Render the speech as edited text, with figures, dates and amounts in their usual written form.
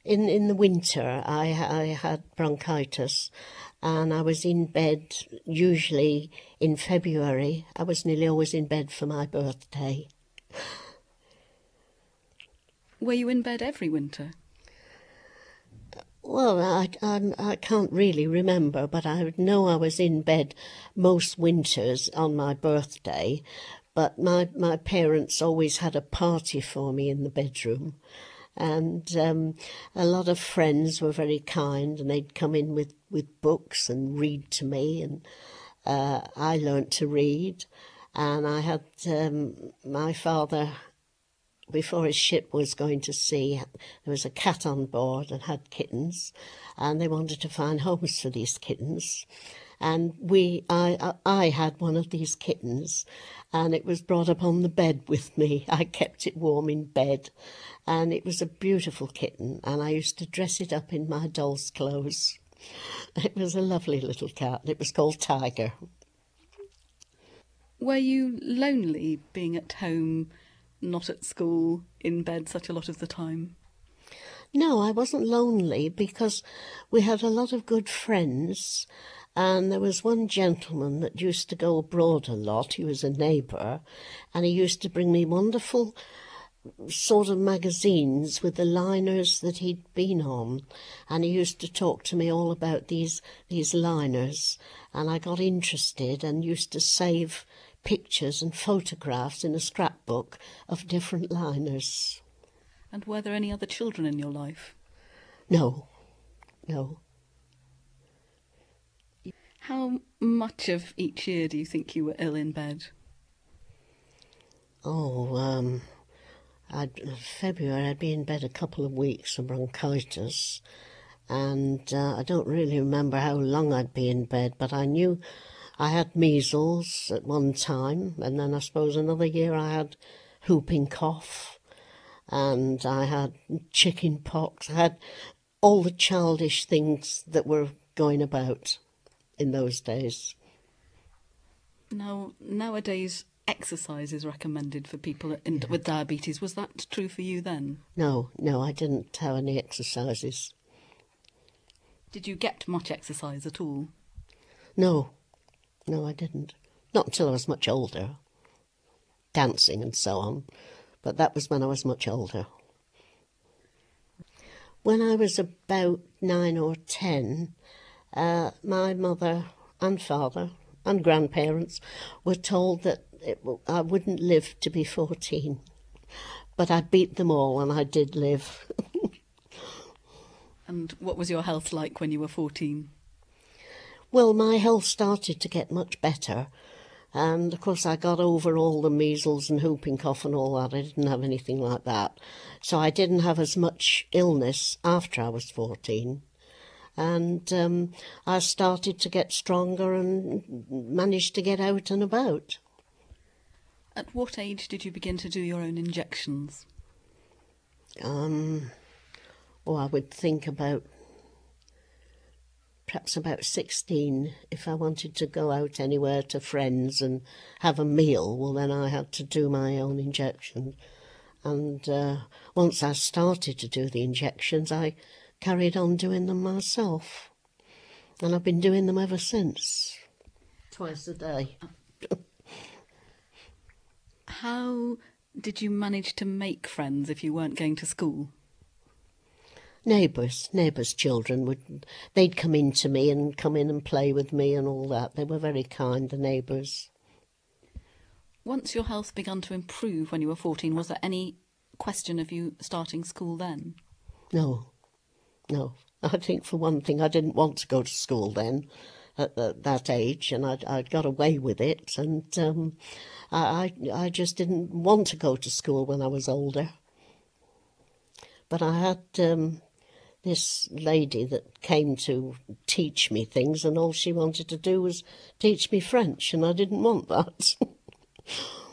In the winter, I had bronchitis, and I was in bed usually in February. I was nearly always in bed for my birthday. Were you in bed every winter? Well, I can't really remember, but I know I was in bed most winters on my birthday. But my parents always had a party for me in the bedroom. And a lot of friends were very kind, and they'd come in with books and read to me, and I learnt to read. And I had my father, before his ship was going to sea, there was a cat on board and had kittens, and they wanted to find homes for these kittens. And I had one of these kittens, and it was brought up on the bed with me. I kept it warm in bed, and it was a beautiful kitten, and I used to dress it up in my doll's clothes. It was a lovely little cat. It was called Tiger. Were you lonely being at home, not at school, in bed such a lot of the time? No, I wasn't lonely because we had a lot of good friends, and there was one gentleman that used to go abroad a lot. He was a neighbour, and he used to bring me wonderful sort of magazines with the liners that he'd been on, and he used to talk to me all about these liners, and I got interested and used to save pictures and photographs in a scrapbook of different liners. And were there any other children in your life? No, no. How much of each year do you think you were ill in bed? Oh, February I'd be in bed a couple of weeks for bronchitis, and I don't really remember how long I'd be in bed, but I knew I had measles at one time, and then I suppose another year I had whooping cough, and I had chicken pox. I had all the childish things that were going about in those days. Now, nowadays, exercise is recommended for people with diabetes. Was that true for you then? No, I didn't have any exercises. Did you get much exercise at all? No, I didn't. Not until I was much older. Dancing and so on. But that was when I was much older. When I was about 9 or 10, my mother and father and grandparents were told that I wouldn't live to be 14. But I beat them all, and I did live. And what was your health like when you were 14? Well, my health started to get much better. And, of course, I got over all the measles and whooping cough and all that. I didn't have anything like that. So I didn't have as much illness after I was 14. And I started to get stronger and managed to get out and about. At what age did you begin to do your own injections? I would think perhaps about 16. If I wanted to go out anywhere to friends and have a meal, well, then I had to do my own injections. And once I started to do the injections, I carried on doing them myself. And I've been doing them ever since, twice a day. How did you manage to make friends if you weren't going to school? Neighbours' children they'd come in to me and come in and play with me and all that. They were very kind, the neighbours. Once your health began to improve when you were 14, was there any question of you starting school then? No. I think, for one thing, I didn't want to go to school then at that age, and I'd got away with it, and I just didn't want to go to school when I was older. But I had this lady that came to teach me things, and all she wanted to do was teach me French, and I didn't want that.